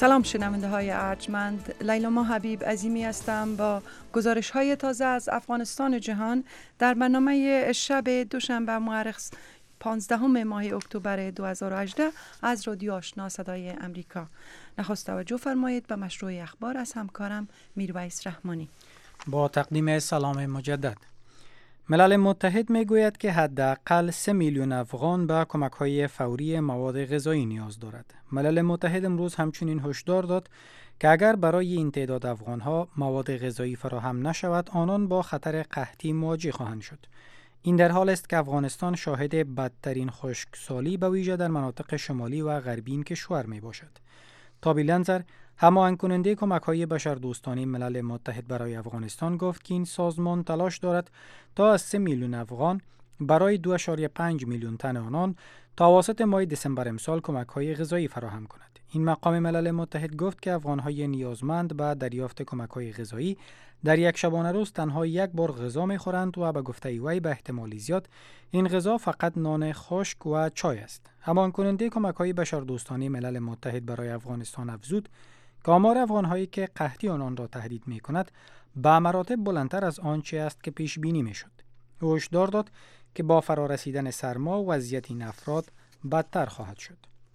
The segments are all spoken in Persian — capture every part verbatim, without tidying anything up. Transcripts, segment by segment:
سلام شنونده های ارجمند، لیلا حبیب عظیمی هستم با گزارش های تازه از افغانستان و جهان در برنامه شب دوشنبه مورخ پانزدهم ماه اکتبر دو هزار و هجده از رادیو آشنا صدای امریکا. نخست توجه فرمایید به مشروع اخبار از همکارم میرویس رحمانی. با تقدیم سلام مجدد. ملل متحد میگوید که حداقل سه میلیون افغان به کمک‌های فوری مواد غذایی نیاز دارد. ملل متحد امروز همچنین هشدار داد که اگر برای این تعداد افغان‌ها مواد غذایی فراهم نشود، آنان با خطر قحطی مواجه خواهند شد. این در حال است که افغانستان شاهد بدترین خشکسالی به ویژه در مناطق شمالی و غربی این کشور می باشد. تابی لنزر، هماهنگ کننده کمک‌های بشردوستانه ملل متحد برای افغانستان، گفت که این سازمان تلاش دارد تا از سه میلیون افغان برای دو ممیز پنج میلیون تن آنان تا اواسط ماه دسامبر امسال کمک‌های غذایی فراهم کند. این مقام ملل متحد گفت که افغان‌های نیازمند به دریافت کمک‌های غذایی در یک شبانه روز تنها یک بار غذا می‌خورند و به گفته وی به احتمال زیاد این غذا فقط نان خشک و چای است. هماهنگ کننده کمک‌های بشردوستانه ملل متحد برای افغانستان افزود که آمار افغان‌هایی که قحطی آنان را تهدید می‌کند به مراتب بلندتر از آنچه است که پیش بینی می‌شد. او هشدار داد که با فرارسیدن سرما وضعیت این افراد بدتر خواهد شد.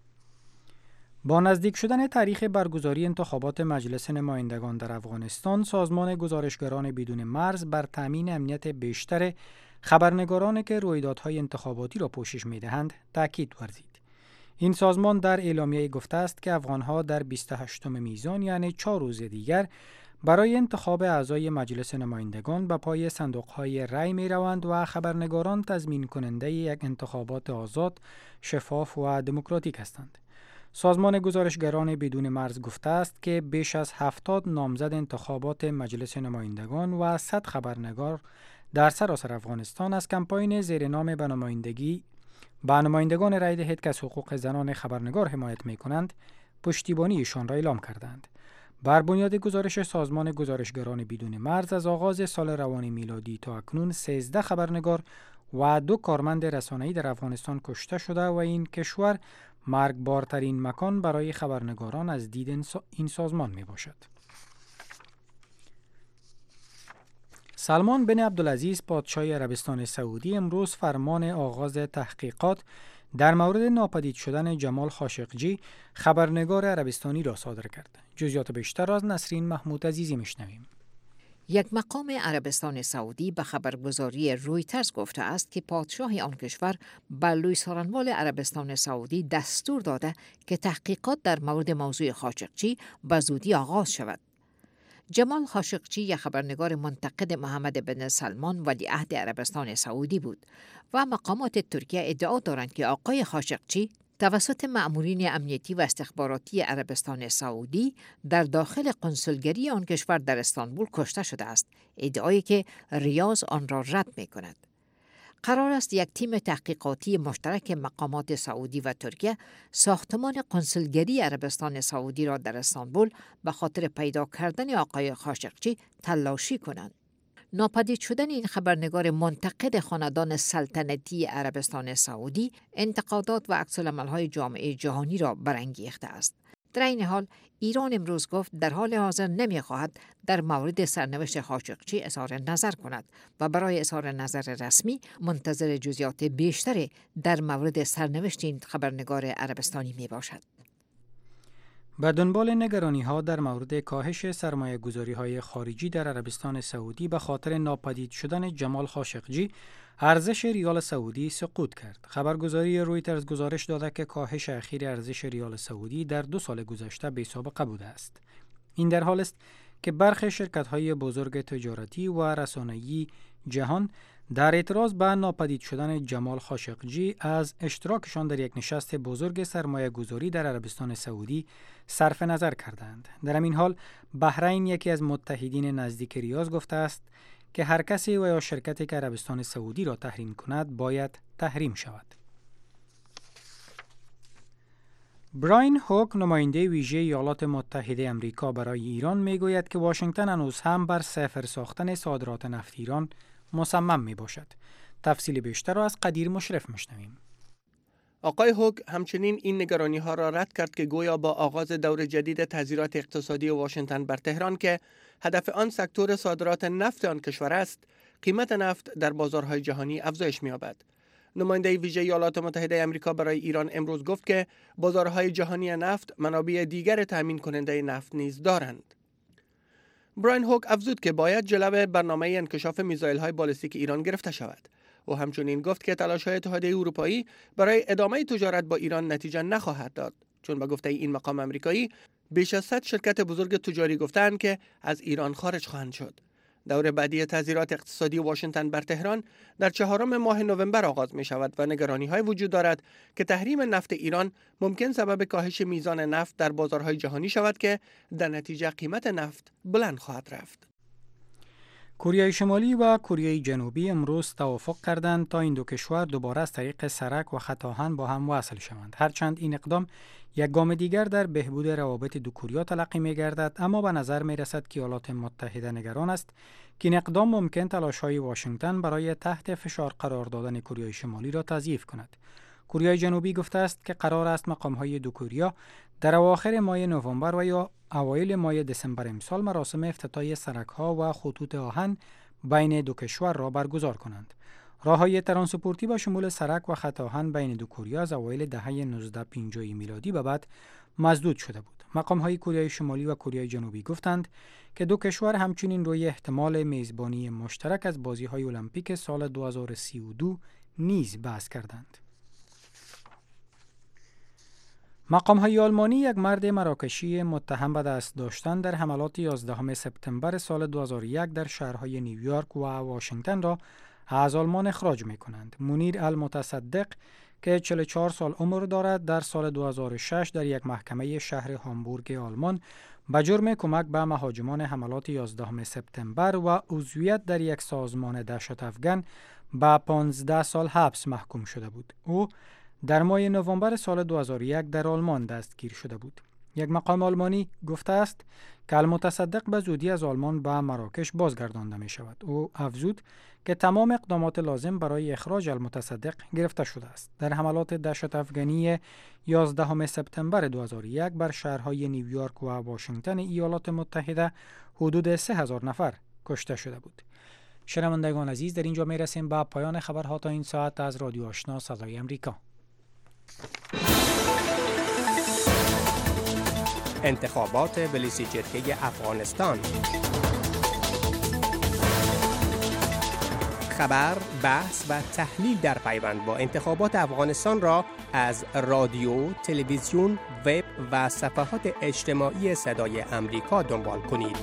با نزدیک شدن تاریخ برگزاری انتخابات مجلس نمایندگان در افغانستان، سازمان گزارشگران بدون مرز بر تامین امنیت بیشتر خبرنگارانی که رویدادهای انتخاباتی را پوشش می‌دهند تاکید ورزید. این سازمان در اعلامیه گفته است که افغان‌ها در بیست و هشتم میزان یعنی چهار روز دیگر برای انتخاب اعضای مجلس نمایندگان به پای صندوق‌های رای می‌روند و خبرنگاران تضمین کننده یک انتخابات آزاد، شفاف و دموکراتیک هستند. سازمان گزارشگران بدون مرز گفته است که بیش از هفتاد نامزد انتخابات مجلس نمایندگان و صد خبرنگار در سراسر افغانستان از کمپاین زیر نام به نمایندگی به نمایندگان رای دهید که از حقوق زنان خبرنگار حمایت می‌کنند پشتیبانیشان را اعلام کردند. بر بنیاد گزارش سازمان گزارشگران بدون مرز، از آغاز سال روان میلادی تا اکنون سیزده خبرنگار و دو کارمند رسانه‌ای در افغانستان کشته شده و این کشور مرگبارترین مکان برای خبرنگاران از دید این سازمان می باشد. سلمان بن عبدالعزیز پادشاه عربستان سعودی امروز فرمان آغاز تحقیقات در مورد ناپدید شدن جمال خاشقجی خبرنگار عربستانی را صادر کرد. جزئیات بیشتر از نسرین محمود عزیزی میشنویم. یک مقام عربستان سعودی به خبرگزاری رویترز گفته است که پادشاه آن کشور به لوی سارنوال عربستان سعودی دستور داده که تحقیقات در مورد موضوع خاشقجی به زودی آغاز شود. جمال خاشقجی یک خبرنگار منتقد محمد بن سلمان ولیعهد عربستان سعودی بود و مقامات ترکیه ادعا دارند که آقای خاشقجی توسط مأمورین امنیتی و استخباراتی عربستان سعودی در داخل قنصلگری آن کشور در استانبول کشته شده است، ادعایی که ریاض آن را رد می کند. قرار است یک تیم تحقیقاتی مشترک مقامات سعودی و ترکیه ساختمان قنصلگری عربستان سعودی را در استانبول به خاطر پیدا کردن آقای خاشقجی تلاشی کنند. ناپدید شدن این خبرنگار منتقد خاندان سلطنتی عربستان سعودی انتقادات و عکس‌العمل‌های جامعه جهانی را برانگیخته است. در این حال ایران امروز گفت در حال حاضر نمی‌خواهد در مورد سرنوشت خاشقجی اظهار نظر کند و برای اظهار نظر رسمی منتظر جزئیات بیشتری در مورد سرنوشت این خبرنگار عربستانی میباشد. به دنبال نگرانی‌ها در مورد کاهش سرمایه‌گذاری‌های خارجی در عربستان سعودی به خاطر ناپدید شدن جمال خاشقجی، ارزش ریال سعودی سقوط کرد. خبرگزاری رویترز گزارش داده که کاهش اخیر ارزش ریال سعودی در دو سال گذشته بی‌سابقه بوده است. این در حال است که برخی شرکت‌های بزرگ تجارتی و رسانه‌ای جهان در اعتراض به ناپدید شدن جمال خاشقجی از اشتراکشان در یک نشست بزرگ سرمایه‌گذاری در عربستان سعودی صرف نظر کردند. در همین حال بحرین، یکی از متحدین نزدیک ریاض، گفته است که هر کسی و یا شرکتی که عربستان سعودی را تحریم کند باید تحریم شود. براین هوک، نماینده ویژه ایالات متحده آمریکا برای ایران، میگوید که واشنگتن هنوز هم بر صفر ساختن صادرات نفت ایران مصمم می باشد. تفصیل بیشتر را از قدیر مشرف میشنویم. آقای هوگ همچنین این نگرانی ها را رد کرد که گویا با آغاز دور جدید تحذیرات اقتصادی واشنگتن بر تهران که هدف آن سکتور صادرات نفت آن کشور است، قیمت نفت در بازارهای جهانی افزایش می‌یابد. نماینده ویژه ایالات متحده آمریکا برای ایران امروز گفت که بازارهای جهانی نفت منابع دیگر تامین کننده نفت نیز دارند. براین هوگ افزود که باید جلو برنامه انکشاف میزایل‌های بالستیک ایران گرفته شود. او همچنین گفت که تلاش‌های اتحادیه اروپایی برای ادامه تجارت با ایران نتیجه نخواهد داد، چون به گفته این مقام آمریکایی بیش از صد شرکت بزرگ تجاری گفتند که از ایران خارج خواهند شد. دور بعدی تحذیرات اقتصادی واشنگتن بر تهران در چهارم ماه نوامبر آغاز می شود و نگرانی‌های وجود دارد که تحریم نفت ایران ممکن سبب کاهش میزان نفت در بازارهای جهانی شود که در نتیجه قیمت نفت بلند خواهد رفت. کره شمالی و کره جنوبی امروز توافق کردند تا این دو کشور دوباره از طریق سرک و خط آهن با هم وصل شوند. هرچند این اقدام یک گام دیگر در بهبود روابط دو کره تلقی می گردد، اما به نظر می رسد که ایالات متحده نگران است که این اقدام ممکن تلاش‌های واشنگتن برای تحت فشار قرار دادن کره شمالی را تضعیف کند. کره جنوبی گفته است که قرار است مقام‌های دو کره در اواخر ماه نوامبر و یا اوایل ماه دسامبر امسال مراسم افتتاحیه سرک‌ها و خطوط آهن بین دو کشور را برگزار کنند. راه‌های ترانسپورتی با شمول سرک و خط آهن بین دو کره از اوایل دهه نوزده پنجاه میلادی به بعد مسدود شده بود. مقام‌های کره شمالی و کره جنوبی گفتند که دو کشور همچنین روی احتمال میزبانی مشترک از بازی‌های المپیک سال دو هزار و سی و دو نیز بحث کردند. مقام‌های آلمانی یک مرد مراکشی متهم به دست داشتن در حملات یازدهم سپتامبر سال دو هزار و یک در شهرهای نیویورک و واشنگتن را از آلمان اخراج می‌کنند. منیر المتصدق که چهل و چهار سال عمر دارد در سال دو هزار و شش در یک محکمه شهر هامبورگ آلمان به جرم کمک به مهاجمان حملات یازدهم سپتامبر و عضویت در یک سازمان دهشت افغان به پانزده سال حبس محکوم شده بود. او در ماه نوامبر سال دو هزار و یک در آلمان دستگیر شده بود. یک مقام آلمانی گفته است که المتصدق به زودی از آلمان به مراکش بازگردانده می شود. او افزود که تمام اقدامات لازم برای اخراج المتصدق گرفته شده است. در حملات دهشت افغانی یازدهم سپتامبر دو هزار و یک بر شهرهای نیویورک و واشنگتن ایالات متحده حدود سه هزار نفر کشته شده بود. شنوندگان عزیز، در اینجا می رسیم به پایان خبرها تا این ساعت از رادیو آشنا صدای امریکا. انتخابات بلیسیجرگه افغانستان. خبر، بحث و تحلیل در پیوند با انتخابات افغانستان را از رادیو، تلویزیون، وب و صفحات اجتماعی صدای امریکا دنبال کنید.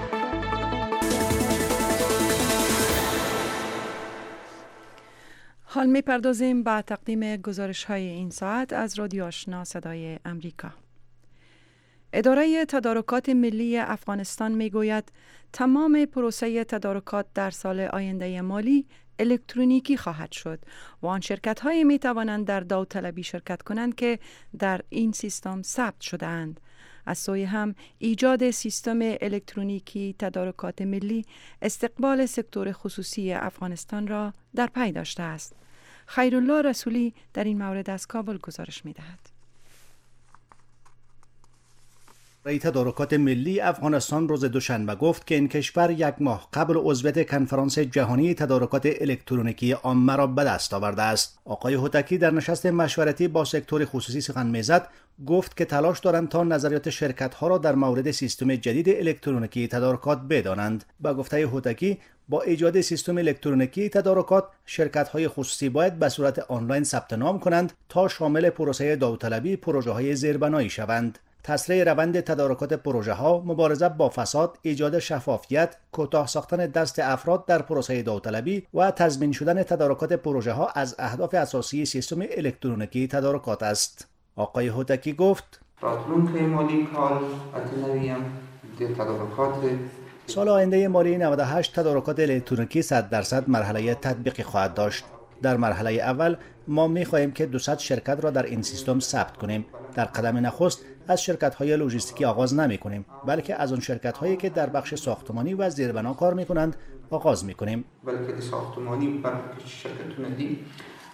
حال می پردازیم به تقدیم گزارش های این ساعت از رادیو آشنا صدای امریکا. اداره تدارکات ملی افغانستان می گوید تمام پروسه تدارکات در سال آینده مالی الکترونیکی خواهد شد و آن شرکت های می توانند در داوطلبی شرکت کنند که در این سیستم ثبت شده اند. از سوی هم ایجاد سیستم الکترونیکی تدارکات ملی استقبال سکتور خصوصی افغانستان را در پی داشته است. خیرالله رسولی در این مورد از کابل گزارش می دهد. رئیس تدارکات ملی افغانستان روز دوشنبه گفت که این کشور یک ماه قبل عضویت کنفرانس جهانی تدارکات الکترونیکی عامه را به دست آورده است. آقای هوتکی در نشست مشورتی با سکتور خصوصی سخن میزد، گفت که تلاش دارند تا نظریات شرکت‌ها را در مورد سیستم جدید الکترونیکی تدارکات بدانند. با گفته هوتکی، با ایجاد سیستم الکترونیکی تدارکات، شرکت‌های خصوصی باید به صورت آنلاین ثبت نام کنند تا شامل پروسه داوطلبی پروژه‌های زیربنایی شوند. تسریع روند تدارکات پروژه ها، مبارزه با فساد، ایجاد شفافیت، کوتاه ساختن دست افراد در پروسه داوطلبی و تضمین شدن تدارکات پروژه ها از اهداف اساسی سیستم الکترونیکی تدارکات است. آقای هوتکی گفت: راتلونکه مالی کال اتنویم در تدارکات سال آینده مالی نود و هشت تدارکات الکترونیکی صد درصد مرحله تطبیقی خواهد داشت. در مرحله اول ما می‌خواهیم که دوصد شرکت را در این سیستم ثبت کنیم. در قدم نخست از شرکت‌های لوجستیکی آغاز نمی‌کنیم، بلکه از آن شرکت‌هایی که در بخش ساختمانی و زیربنا کار می‌کنند آغاز می‌کنیم. بلکه ساختمانی بر شرکت ملی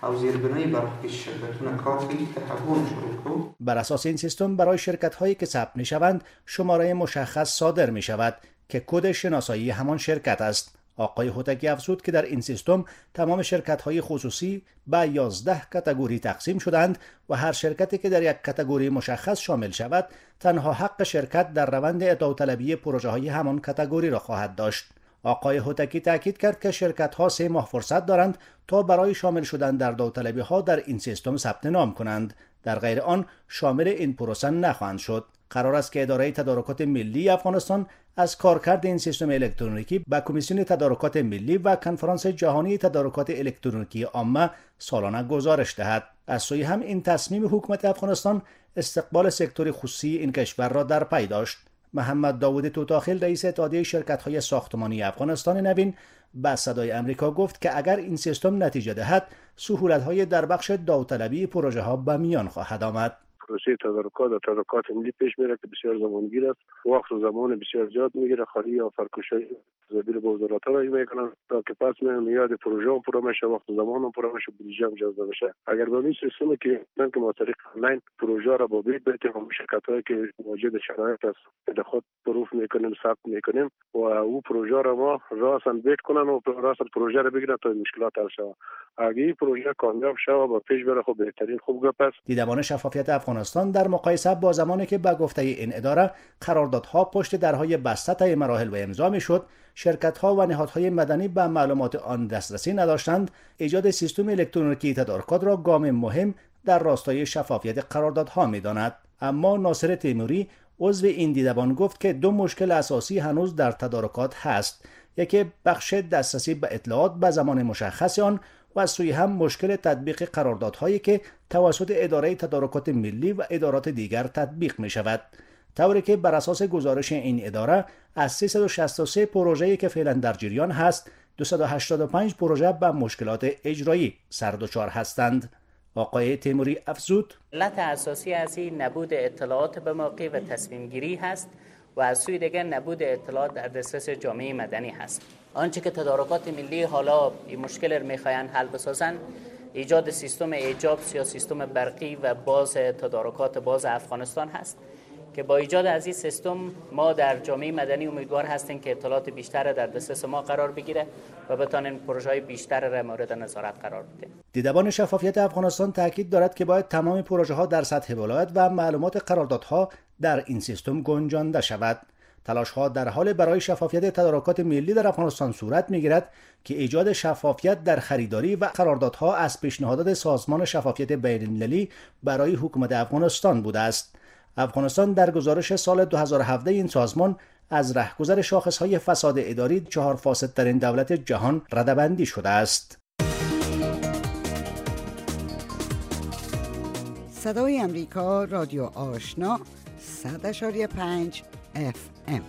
او زیربنایی برای شرکتون کار کنید که تحول شروع کنید. بر اساس این سیستم برای شرکت‌هایی که ثبت می‌شوند شماره مشخص صادر می‌شود که کد شناسایی همان شرکت است. آقای هوتکی افزود که در این سیستم تمام شرکت‌های خصوصی به یازده کاتگوری تقسیم شدند و هر شرکتی که در یک کاتگوری مشخص شامل شود تنها حق شرکت در روند اعطاطلبی پروژه‌های همان کاتگوری را خواهد داشت. آقای هوتکی تاکید کرد که شرکت‌ها سه ماه فرصت دارند تا برای شامل شدن در داوطلبی‌ها در این سیستم ثبت نام کنند. در غیر آن شامل این پروسه نخواهند شد. قرار است که اداره تدارکات ملی افغانستان از کارکرد این سیستم الکترونیکی به کمیسیون تدارکات ملی و کنفرانس جهانی تدارکات الکترونیکی عامه سالانه گزارش دهد. از سوی هم این تصمیم حکومت افغانستان استقبال سکتور خصوصی این کشور را در پی داشت. محمد داوود توتاخیل رئیس اتحادیه شرکت‌های ساختمانی افغانستان نوین به صدای آمریکا گفت که اگر این سیستم نتیجه دهد سهولت‌های در بخش داوطلبی پروژه‌ها به میان خواهد آمد. پروسه تدارکات و تدارکات ملی پیش میره که بسیار زمانگیر است، وقت و زمان بسیار زیاد میگیره، خالی یا فرکوشی زبیر به وزارت ها میکنن تا که پس میاد پروژه هم پر میشه، وقت و زمان هم پر میشه، بودجه هم جذب میشه. اگر با این سیستمی که من که ما طریق آنلاین پروژه را با بیت بیت هم شرکتایی که موجود شرایط است به خود پروف میکنیم، ثبت میکنیم و او پروژه را ما راسن بیت کنن و راسن پروژه را بگیرن تا مشکلات حل شود. اگه این پروژه کامیاب شود با پیش بره خب بهترین خوب گپ است. دیدبان شفافیت افغانستان در مقایسه با زمانی که به گفته این اداره قراردادها پشت درهای بسته طی مراحل و امضا میشد، شرکت‌ها و نهادهای مدنی به معلومات آن دسترسی نداشتند، ایجاد سیستم الکترونیکی تدارکات را گام مهم در راستای شفافیت قراردادها می‌داند. اما ناصر تیموری عضو این دیدبان گفت که دو مشکل اساسی هنوز در تدارکات هست. یکی بخش دسترسی به اطلاعات به زمان مشخص آن و از سوی هم مشکل تطبیق قراردادهایی که توسط اداره تدارکات ملی و ادارات دیگر تطبیق می شود. طوری که بر اساس گزارش این اداره از سیصد و شصت و سه پروژه‌ای که فعلا در جریان هست، دویست و هشتاد و پنج پروژه به مشکلات اجرایی سردچار هستند. آقای تیموری افزود: علت اساسی از این نبود اطلاعات به موقع و تصمیم گیری هست و از سوی دیگر نبود اطلاعات در دسترس جامعه مدنی هست. آنچه که تدارکات ملی حالا این مشکل را میخواین حل بسازن، ایجاد سیستم ایجابس یا سیستم برقی و باز تدارکات باز افغانستان هست که با ایجاد از این سیستم ما در جامعه مدنی امیدوار هستیم که اطلاعات بیشتر در دسترس ما قرار بگیره و بتانیم پروژه‌های بیشتر را مورد نظارت قرار بدیم. دیدبان شفافیت افغانستان تاکید دارد که باید تمام پروژه‌ها در سطح ولایت و معلومات قراردادها در این سیستم گنجانده شود. تلاش‌ها در حال برای شفافیت تدارکات ملی در افغانستان صورت می‌گیرد که ایجاد شفافیت در خریداری و قراردادها از پیشنهادات سازمان شفافیت بین‌المللی برای حکومت افغانستان بوده است. افغانستان در گزارش سال دو هزار و هفده این سازمان از رهگذر شاخص‌های فساد اداری چهار فاسدترین دولت جهان رده‌بندی شده است. صدای امریکا، رادیو آشنا، صد اشاری پنج اف ام.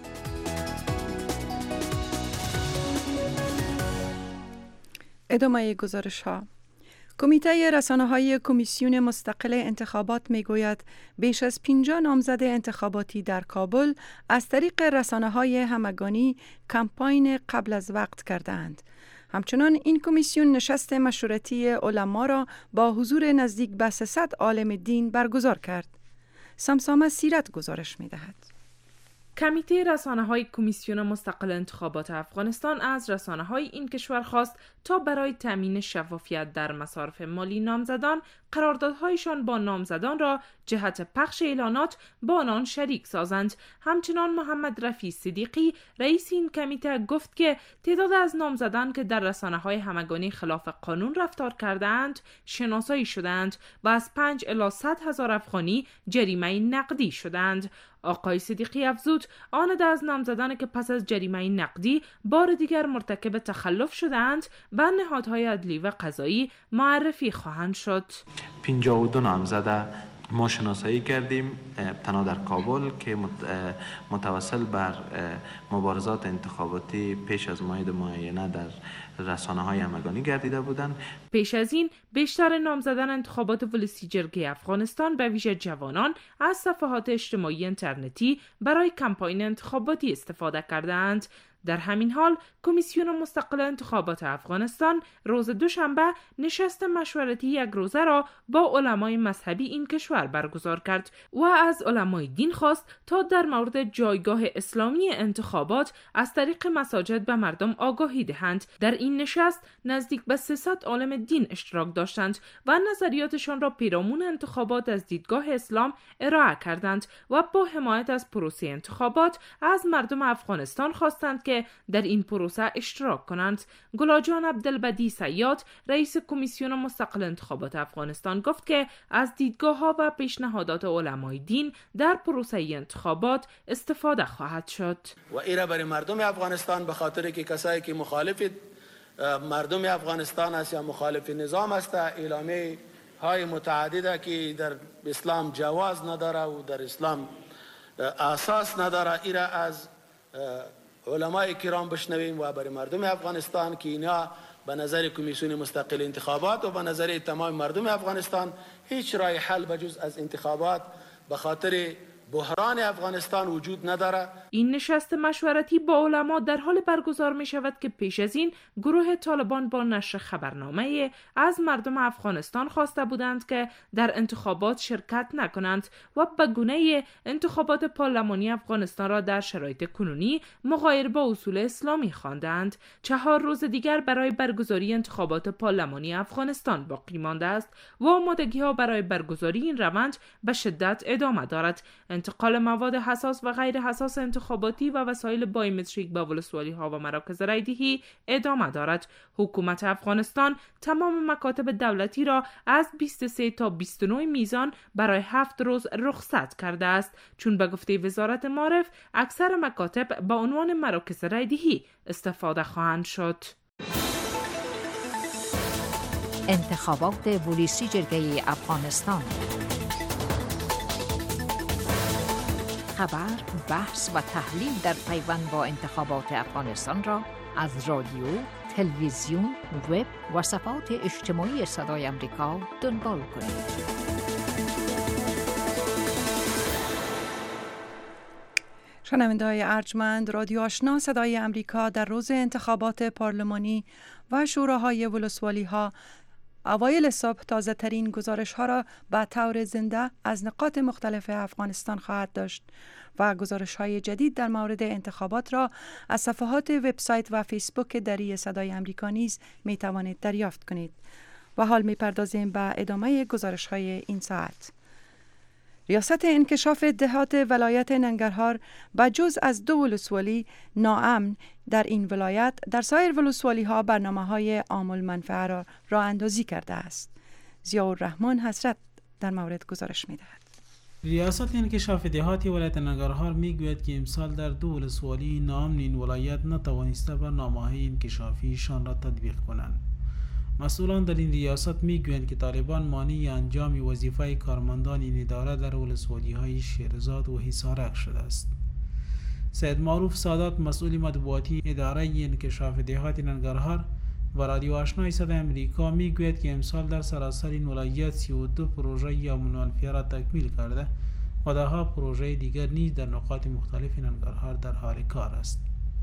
ادامه گزارش ها. کمیته رسانه‌های کمیسیون مستقل انتخابات میگوید بیش از پنجاه نامزد انتخاباتی در کابل از طریق رسانه‌های همگانی کمپاین قبل از وقت کردند. همچنان این کمیسیون نشست مشورتی علما را با حضور نزدیک به سیصد عالم دین برگزار کرد. سمسامه سیرت گزارش می‌دهد. کمیته رسانه‌های کمیسیون مستقل انتخابات افغانستان از رسانه‌های این کشور خواست تا برای تامین شفافیت در مصارف مالی نامزدان قراردادهایشان با نامزدان را جهت پخش اعلانات با آنان شریک سازند. همچنان محمد رفیع صدیقی رئیس این کمیته گفت که تعداد از نامزدان که در رسانه‌های همگانی خلاف قانون رفتار کردند شناسایی شدند و از پنج الی صد هزار افغانی جریمه نقدی شدند. آقای صدیقی افزود آن از نامزدان که پس از جریمه نقدی بار دیگر مرتکب تخلف شدند به نهادهای عدلی و قضایی معرفی خواهند شد. پنجاه و دو نامزده ما شناسایی کردیم تنها در کابل که متوسل بر مبارزات انتخاباتی پیش از موعد معینه در رسانه‌های همگانی گردیده بودند. پیش از این بیشتر نامزدان انتخابات ولسی جرگه افغانستان به ویژه جوانان از صفحات اجتماعی اینترنتی برای کمپاین انتخاباتی استفاده کردند. در همین حال کمیسیون مستقل انتخابات افغانستان روز دوشنبه نشست مشورتی یک روزه را با علمای مذهبی این کشور برگزار کرد و از علمای دین خواست تا در مورد جایگاه اسلامی انتخابات از طریق مساجد به مردم آگاهی دهند. در این نشست نزدیک به سیصد عالم دین اشتراک داشتند و نظریاتشان را پیرامون انتخابات از دیدگاه اسلام ارائه کردند و با حمایت از پروسه انتخابات از مردم افغانستان خواستند که در این پروسه اشتراک کنند. گلاجان عبدالبدی صیاد رئیس کمیسیون مستقل انتخابات افغانستان گفت که از دیدگاه‌ها و پیشنهادات علمای دین در پروسه انتخابات استفاده خواهد شد. و ایرا برای مردم افغانستان به خاطر که کسایی که مخالف مردم افغانستان است یا مخالف نظام است، اعلامیه های متعدده که در اسلام جواز نداره و در اسلام اساس نداره، ایرا از علمای کرام بشنویم و برای مردم افغانستان که اینا به نظر کمیسیون مستقل انتخابات و به نظر تمام مردم افغانستان هیچ راه حل بجز از انتخابات به خاطر بحران افغانستان وجود نداره. این نشست مشورتی با علما در حال برگزار می شود که پیش از این گروه طالبان با نشر خبرنامه از مردم افغانستان خواسته بودند که در انتخابات شرکت نکنند و به گونه انتخابات پارلمانی افغانستان را در شرایط کنونی مغایر با اصول اسلامی خواندند. چهار روز دیگر برای برگزاری انتخابات پارلمانی افغانستان باقی مانده است و آمادگی ها برای برگزاری این روند به شدت ادامه دارد. انتقال مواد حساس و غیر حساس انتخاباتی و وسایل بایومتریک به ولسوالی ها و مراکز رایدهی ادامه دارد. حکومت افغانستان تمام مکاتب دولتی را از بیست و سه تا بیست و نه میزان برای هفت روز رخصت کرده است، چون به گفته وزارت معارف اکثر مکاتب با عنوان مراکز رایدهی استفاده خواهند شد. انتخابات پلیسی جرگه افغانستان. خبر، بحث و تحلیل در پیوند با انتخابات افغانستان را از رادیو، تلویزیون، وب و صفحات اجتماعی صدای امریکا دنبال کنید. شنونده‌های ارجمند، رادیو آشنا صدای امریکا در روز انتخابات پارلمانی و شوراهای ولسوالی‌ها اوایل صبح تازه ترین گزارش ها را به طور زنده از نقاط مختلف افغانستان خواهد داشت و گزارش های جدید در مورد انتخابات را از صفحات وبسایت و فیسبوک دری صدای امریکا نیز می توانید دریافت کنید. و حال می پردازیم به ادامه گزارش های این ساعت. ریاست انکشاف دهات ولایت ننگرهار با جز از دو ولسوالی ناامن در این ولایت در سایر ولسوالی ها برنامه های عامل منفعه را راه اندازی کرده است. ضیاءالرحمن حسرت در مورد گزارش می دهد. ریاست انکشاف دهات ولایت ننگرهار می گوید که امسال در دو ولسوالی ناامن این ولایت نتوانسته برنامه های انکشافیشان را تطبیق کنند. مسئولان در این ریاست میگویند که طالبان مانع انجام وظیفه کارمندان این اداره در ولسوالی‌های شیرزاد و حصارک شده است. سید معروف سادات مسئول مطبوعاتی اداره انکشاف دهات ننگرهار و رادیو آشنا صدای امریکا میگوید که امسال در سراسر این ولایت سی و دو پروژه عامل منفعه را تکمیل کرده و دهها پروژه دیگر نیز در نقاط مختلف ننگرهار در حال کار است.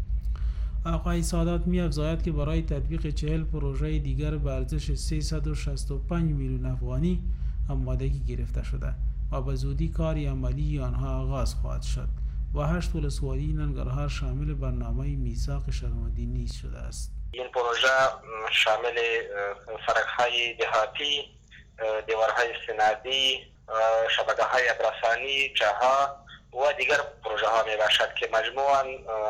آقای سادات می افزاید که برای تطبیق چهل پروژه دیگر به ارزش سیصد و شصت و پنج میلیون افغانی آمادگی گرفته شده و به زودی کاری عملی آنها آغاز خواهد شد و هشت ولسوالی ننگرهار شامل برنامه میثاق شهروندی نیز شده است. این پروژه شامل سرک‌های دهاتی، دیوارهای سنادی، شبکه‌های ابرسانی، چاها و دیگر پروژه ها می باشد که مجموعاً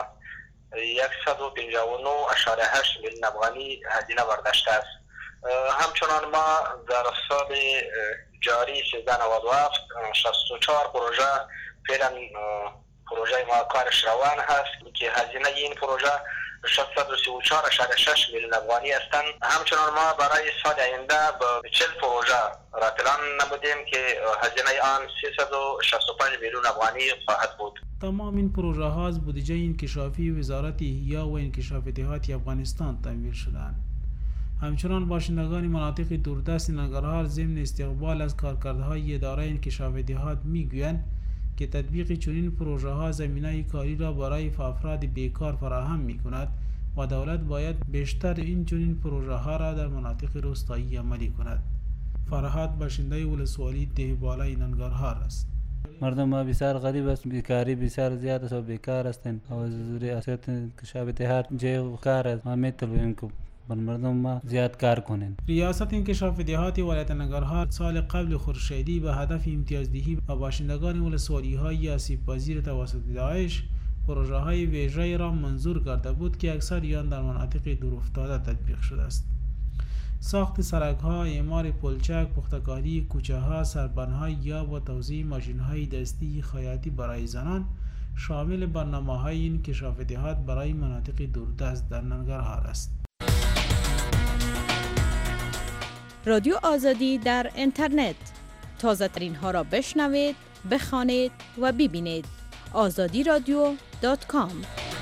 صد و پنجاه و نه اشاره هشت میلیون افغانی هزینه برداشته است. همچنان ما در سال جاری سیزده نود و هفت شصت و چهار پروژه فعلا پروژه ما کارش روان هست که هزینه این پروژه ششصد و سی و چهار اشاره شش میلیون افغانی هستند. همچنان ما برای سال آینده به چهل پروژه را پلان نمودیم که هزینه آن سیصد و شصت و پنج میلیون افغانی خواهد بود. تمام این پروژه ها از بودجه انکشافی وزارت احیا و انکشاف دهات افغانستان تمویل شدند. همچنان باشندگان مناطق دوردست ننگرهار ضمن استقبال از کارکردهای اداره انکشاف دهات میگویند که تطبیق چنین پروژه ها زمینه کاری را برای افراد بیکار فراهم می کند و دولت باید بیشتر این چنین پروژه ها را در مناطق روستایی عملی کند. فرهاد باشنده ولسوالی ده بالای ننگرهار است. مردم ما بسیار غریب است، بیکاری بسیار زیاد است و بیکار هستند و ریاست کشور اتحاد جای کار است. ما می‌طلبیم که بر مردم ما زیاد کار کنند. ریاست انکشاف دهاتی ولایت ننگرهار سال قبل خورشیدی به هدف امتیازدهی و باشندگان ولسوالی‌های آسیب‌پذیر توسط داعش پروژه های ویژه را منظور کرده بود که اکثر آن در مناطق دورافتاده تطبیق شده است. ساخت سرک‌ها، اعمار پلچک، پختکاری کوچه‌ها، سربندهای یا و توزیع ماشین‌های دستی خیاطی برای زنان شامل برنامه‌های انکشاف دهات برای مناطق دوردست در ننگرهار است. رادیو آزادی در اینترنت، تازه ترین ها را بشنوید، بخوانید و ببینید. آزادی رادیو دات کام.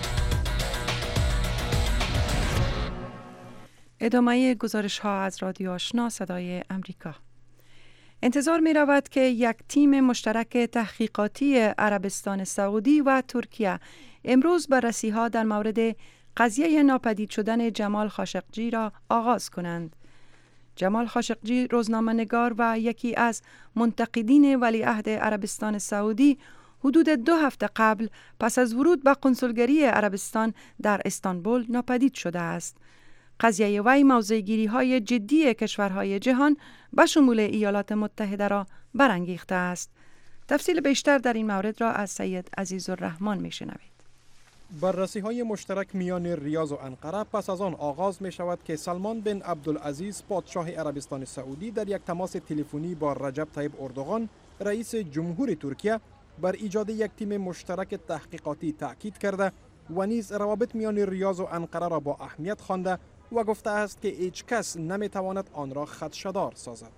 ادامه گزارش ها از رادیو آشنا صدای امریکا. انتظار می رود که یک تیم مشترک تحقیقاتی عربستان سعودی و ترکیه امروز بررسی ها در مورد قضیه ناپدید شدن جمال خاشقجی را آغاز کنند. جمال خاشقجی روزنامه‌نگار و یکی از منتقدین ولیعهد عربستان سعودی حدود دو هفته قبل پس از ورود به کنسولگری عربستان در استانبول ناپدید شده است. قضیه وی موضع‌گیری های جدی کشورهای جهان به شمول ایالات متحده را برانگیخته است. تفصیل بیشتر در این مورد را از سید عزیزالرحمن میشنوید. بررسی های مشترک میان ریاض و انقره پس از آن آغاز می شود که سلمان بن عبدالعزیز پادشاه عربستان سعودی در یک تماس تلفنی با رجب طیب اردوغان رئیس جمهور ترکیه بر ایجاد یک تیم مشترک تحقیقاتی تاکید کرده و نیز روابط میان ریاض و انقره را با اهمیت خوانده و گفته است که هیچ کس نمیتواند آن را خدشه‌دار سازد.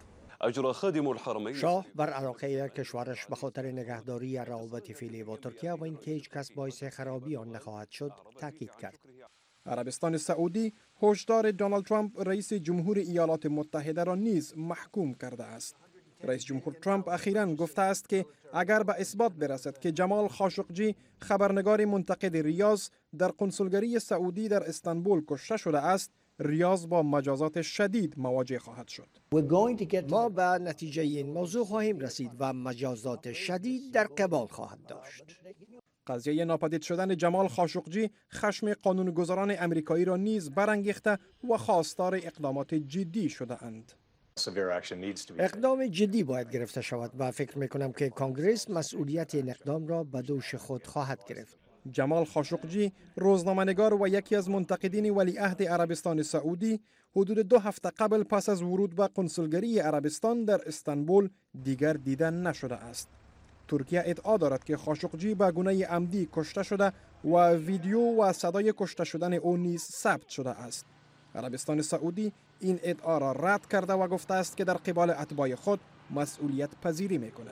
شاه بر علاقه کشورش به خاطر نگهداری روابط فعلی با ترکیه و اینکه هیچ کس باعث خرابی آن نخواهد شد تاکید کرد. عربستان سعودی هشدار دونالد ترامپ رئیس جمهور ایالات متحده را نیز محکوم کرده است. رئیس جمهور ترامپ اخیراً گفته است که اگر به اثبات برسد که جمال خاشقجی خبرنگار منتقد ریاض در کنسولگری سعودی در استانبول کشته شده است، ریاض با مجازات شدید مواجه خواهد شد. ما به نتیجه این موضوع خواهیم رسید و مجازات شدید در قبال خواهد داشت. قضیه ناپدید شدن جمال خاشقجی خشم قانونگذاران امریکایی را نیز برانگیخته و خواستار اقدامات جدی شده اند. اقدام جدی باید گرفته شود و فکر میکنم که کنگرس مسئولیت این اقدام را به دوش خود خواهد گرفت. جمال خاشقجی روزنامه‌نگار و یکی از منتقدین ولیعهد عربستان سعودی حدود دو هفته قبل پس از ورود به کنسولگری عربستان در استانبول دیگر دیده نشده است. ترکیه ادعا دارد که خاشقجی به گونه عمدی کشته شده و ویدیو و صدای کشته شدن او نیز ثبت شده است. عربستان سعودی این ادعا را رد کرده و گفته است که در قبال اتباع خود مسئولیت پذیری می‌کند.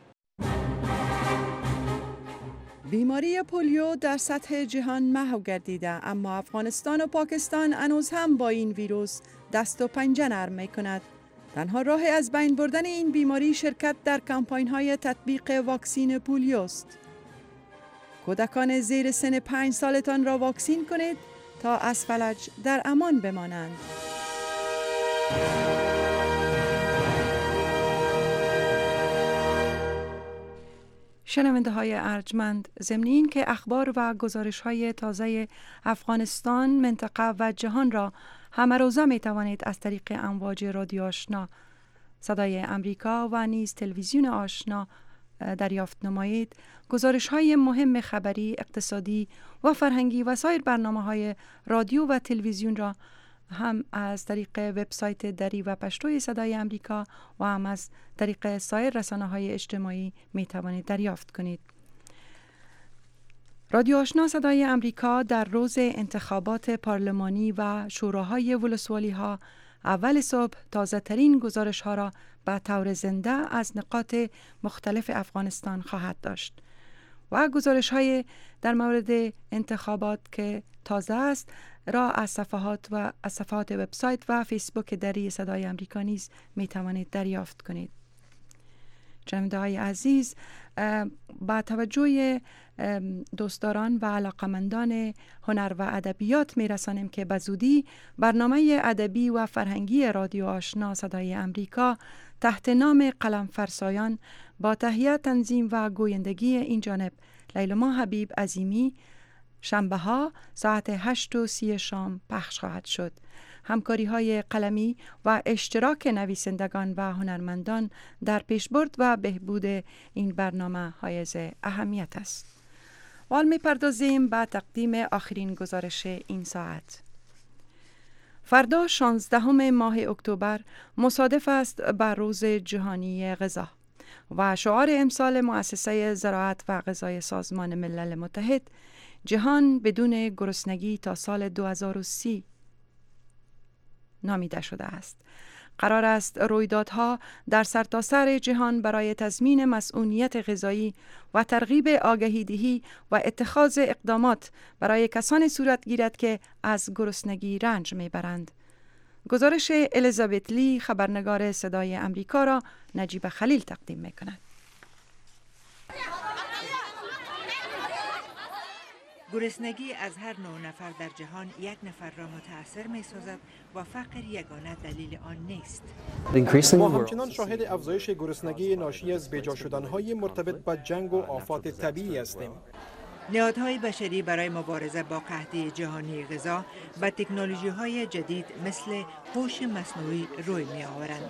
بیماری پولیو در سطح جهان محو گردیده، اما افغانستان و پاکستان هنوز هم با این ویروس دست و پنجه نرم می‌کند. تنها راه از بین بردن این بیماری شرکت در کمپاین‌های تطبیق واکسین پولیو است. کودکان زیر سن پنج سالتان را واکسین کنید تا از فلج در امان بمانند. شنونده های ارجمند، ضمن این که اخبار و گزارش های تازه افغانستان، منطقه و جهان را همه روزه می توانید از طریق امواج رادیو آشنا صدای امریکا و نیز تلویزیون آشنا دریافت نمایید. گزارش های مهم خبری، اقتصادی و فرهنگی و سایر برنامه های رادیو و تلویزیون را هم از طریق وبسایت دری و پشتوی صدای امریکا و هم از طریق سایر رسانه‌های اجتماعی می توانید دریافت کنید. رادیو آشنا صدای امریکا در روز انتخابات پارلمانی و شوراهای ولسوالی‌ها اول صبح تازه ترین گزارش ها را به طور زنده از نقاط مختلف افغانستان خواهد داشت و گزارش های در مورد انتخابات که تازه است را از صفحات و از صفحات وبسایت و فیسبوک دری صدای امریکا نیز می توانید دریافت کنید. شنونده های عزیز، با توجه دوستداران و علاقمندان هنر و ادبیات میرسانیم که به زودی برنامه ادبی و فرهنگی رادیو آشنا صدای امریکا تحت نام قلم فرسایان با تهیه، تنظیم و گویندگی این جانب لیلما حبیب عظیمی شنبه ها ساعت هشت و سی شام پخش خواهد شد. همکاری های قلمی و اشتراک نویسندگان و هنرمندان در پیشبرد و بهبود این برنامه حائز اهمیت است. وال می پردازیم به تقدیم آخرین گزارش این ساعت. فردا شانزدهم ماه اکتبر مصادف است بر روز جهانی غذا و شعار امسال مؤسسه زراعت و غذای سازمان ملل متحد جهان بدون گرسنگی تا سال دو هزار و سی نامیده شده است. قرار است رویدادها در سرتاسر جهان برای تضمین مسئولیت غذایی و ترغیب آگاهی دهی و اتخاذ اقدامات برای کسانی صورت گیرد که از گرسنگی رنج میبرند. گزارش الیزابت لی خبرنگار صدای امریکا را نجیب خلیل تقدیم میکند. گرسنگی از هر نوع نفر در جهان یک نفر را متأثر می سازد و فقر یگانه دلیل آن نیست. ما همچنان شاهد افزایش گرسنگی ناشی از بیجا شدن‌های مرتبط با جنگ و آفات طبیعی هستیم. نهادهای بشری برای مبارزه با قحطی جهانی غذا به تکنولوژی‌های جدید مثل هوش مصنوعی روی می‌آورند.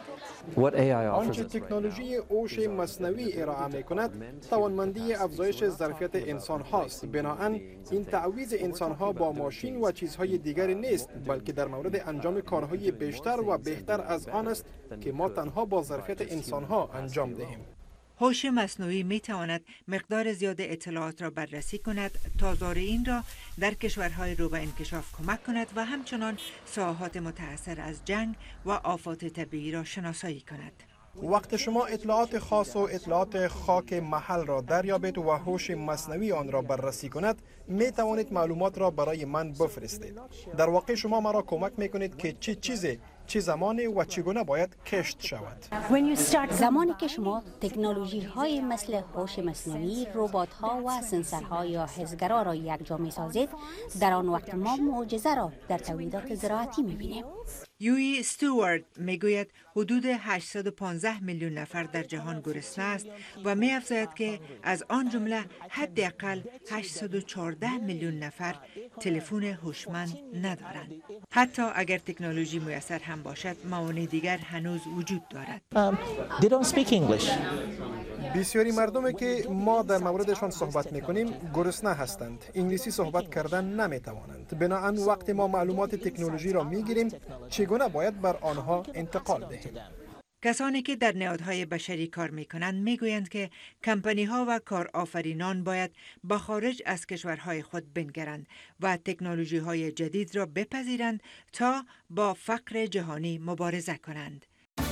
آنچه تکنولوژی هوش مصنوعی ارائه می‌کند، توانمندی افزایش ظرفیت انسان هاست. بنابراین این تعویض انسان‌ها با ماشین و چیزهای دیگری نیست، بلکه در مورد انجام کارهای بیشتر و بهتر از آن است که ما تنها با ظرفیت انسان‌ها انجام دهیم. هوش مصنوعی می تواند مقدار زیاد اطلاعات را بررسی کند تا زارعین را در کشورهای رو به انکشاف کمک کند و همچنان ساحات متأثر از جنگ و آفات طبیعی را شناسایی کند. وقت شما اطلاعات خاص و اطلاعات خاک محل را دریابید و هوش مصنوعی آن را بررسی کند، می توانید معلومات را برای من بفرستید. در واقع شما مرا کمک می کنید که چه چیزی، چه زمانی و چگونه باید کشت شود. زمانی که شما تکنولوژی های مثل هوش مصنوعی، ربات ها و سنسورها یا حسگرا را یکجا می سازید، در آن وقت ما معجزه را در تولیدات زراعتی می بینیم. یوی استوارت می گوید حدود هشتصد و پانزده میلیون نفر در جهان گرسنه است و می افزاید که از آن جمله حداقل هشتصد و چهارده میلیون نفر تلفن هوشمند ندارند. حتی اگر تکنولوژی میسر هم باشد، موانع دیگر هنوز وجود دارد. um, they don't speak English. بسیاری مردمی که ما در موردشان صحبت میکنیم گرسنه هستند. انگلیسی صحبت کردن نمیتوانند. بنابراین وقتی ما معلومات تکنولوژی را میگیریم، چگونه باید بر آنها انتقال دهیم؟ کسانی که در نهادهای بشری کار میکنند میگویند که کمپانی ها و کارآفرینان باید با خارج از کشورهای خود بنگرند و تکنولوژی های جدید را بپذیرند تا با فقر جهانی مبارزه کنند.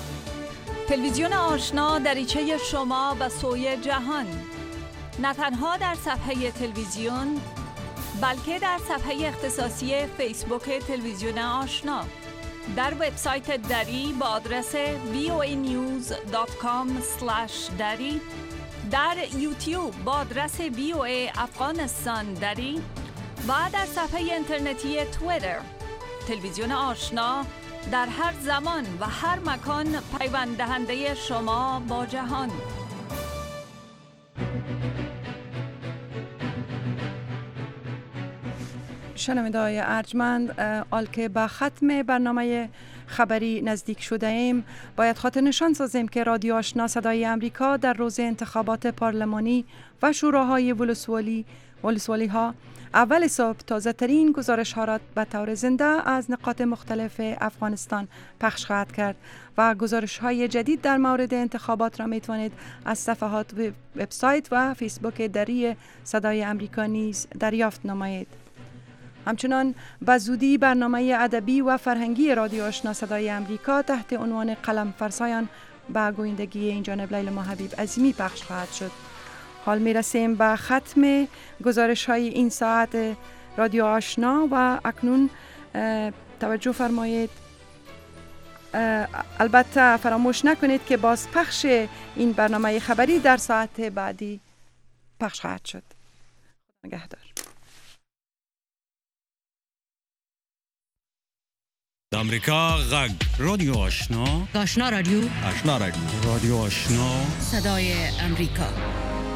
تلویزیون آشنا دریچه شما به سوی جهان، نه تنها در صفحه تلویزیون بلکه در صفحه اختصاصی فیسبوک تلویزیون آشنا، در وبسایت دری با آدرس وی او ای نیوز دات کام اسلش دری، در یوتیوب با آدرس وی او ای افغانستان دری و در صفحه اینترنتی توییتر. تلویزیون آشنا در هر زمان و هر مکان پیوند دهنده شما با جهان. شنونده‌های ارجمند، آل که به ختم برنامه خبری نزدیک شده ایم، باید خاطر نشان سازیم که رادیو آشنا صدای امریکا در روز انتخابات پارلمانی و شوراهای ولسوالی ولسوالی ها اول صبح تازه ترین گزارش ها را به طور زنده از نقاط مختلف افغانستان پخش خواهد کرد و گزارش های جدید در مورد انتخابات را می توانید از صفحات وبسایت و فیسبوک دری صدای امریکا نیز دریافت نمایید. همچنان به زودی برنامه ادبی و فرهنگی رادیو آشنا صدای امریکا تحت عنوان قلم فرسایان با گویندگی این جانب لیلما حبیب عظیمی پخش خواهد شد. حال می رسیم به ختم گزارش های این ساعت رادیو آشنا و اکنون توجه فرمایید، البته فراموش نکنید که باز پخش این برنامه خبری در ساعت بعدی پخش خواهد شد. نگهدار. آمریکا غږ رادیو آشنا آشنا رادیو آشنا رادیو رادیو آشنا صدای امریکا.